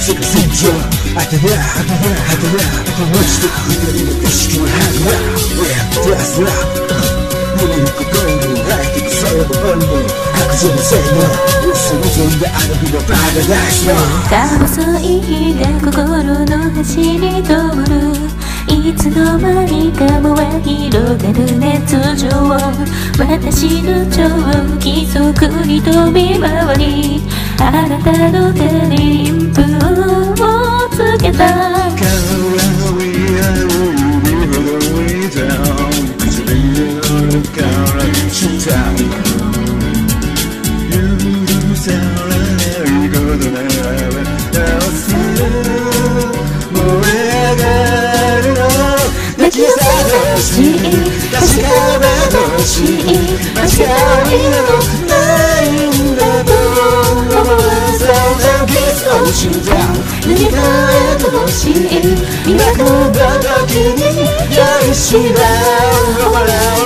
世界戦場当てな落ちてく左の意識はハグな出すな胸の心に入ってくそれも本能白状のせいの嘘望んだあの日のパラダイスの細い日が心の端に通るいつの間にかもは広がる熱情私の超規則に飛び回りあなたの手にインプをつけた泣き出ほしい確かめほしい間違いなどないんだと思う散々キスを死んだ塗り替えてほしい磨くだ時に酔いしばる